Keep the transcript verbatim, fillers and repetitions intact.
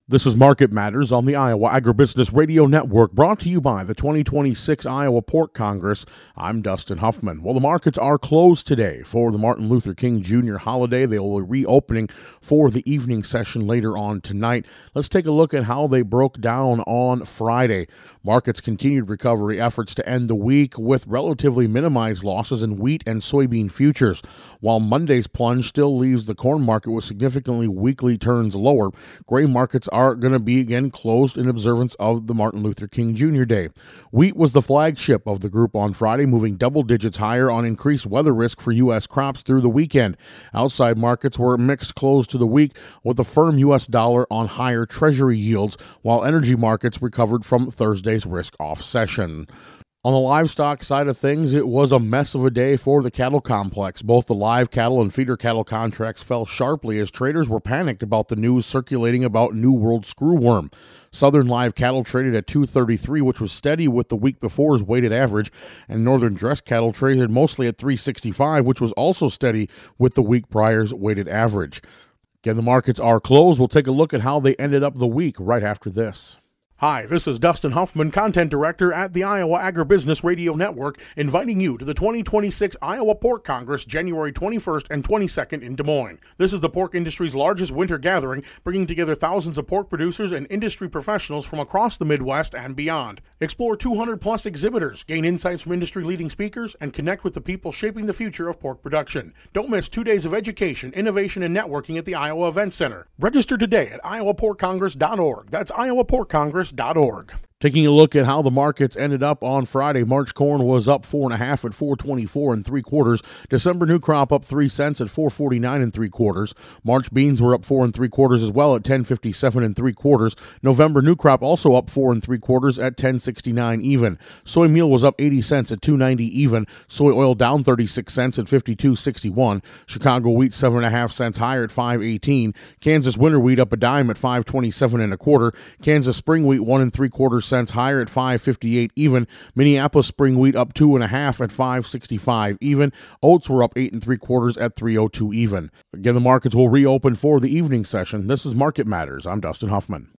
This is Market Matters on the Iowa Agribusiness Radio Network, brought to you by the twenty twenty-six Iowa Pork Congress. I'm Dustin Huffman. Well, the markets are closed today for the Martin Luther King Junior holiday. They will be reopening for the evening session later on tonight. Let's take a look at how they broke down on Friday. Markets continued recovery efforts to end the week with relatively minimized losses in wheat and soybean futures. While Monday's plunge still leaves the corn market with significantly weekly turns lower, grain markets are going to be again closed in observance of the Martin Luther King Junior Day. Wheat was the flagship of the group on Friday, moving double digits higher on increased weather risk for U S crops through the weekend. Outside markets were mixed close to the week with a firm U S dollar on higher Treasury yields, while energy markets recovered from Thursday's risk-off session. On the livestock side of things, it was a mess of a day for the cattle complex. Both the live cattle and feeder cattle contracts fell sharply as traders were panicked about the news circulating about New World screwworm. Southern live cattle traded at two thirty-three, which was steady with the week before's weighted average, and northern dress cattle traded mostly at three sixty-five, which was also steady with the week prior's weighted average. Again, the markets are closed. We'll take a look at how they ended up the week right after this. Hi, this is Dustin Huffman, Content Director at the Iowa Agribusiness Radio Network, inviting you to the twenty twenty-six Iowa Pork Congress, January twenty-first and twenty-second in Des Moines. This is the pork industry's largest winter gathering, bringing together thousands of pork producers and industry professionals from across the Midwest and beyond. Explore two hundred plus exhibitors, gain insights from industry-leading speakers, and connect with the people shaping the future of pork production. Don't miss two days of education, innovation, and networking at the Iowa Event Center. Register today at iowa pork congress dot org. That's iowa pork congress dot org. Taking a look at how the markets ended up on Friday, March corn was up four and a half at four twenty-four and three quarters. December new crop up three cents at four forty-nine and three quarters. March beans were up four and three quarters as well at ten fifty-seven and three quarters. November new crop also up four and three quarters at ten sixty-nine even. Soy meal was up eighty cents at two ninety even. Soy oil down thirty-six cents at fifty-two sixty-one. Chicago wheat seven and a half cents higher at five eighteen. Kansas winter wheat up a dime at five twenty-seven and a quarter. Kansas spring wheat one and three quarters cents higher at five fifty-eight even. Minneapolis spring wheat up two and a half at five sixty-five even. Oats were up eight and three quarters at three oh two even. Again, the markets will reopen for the evening session. This is Market Matters. I'm Dustin Huffman.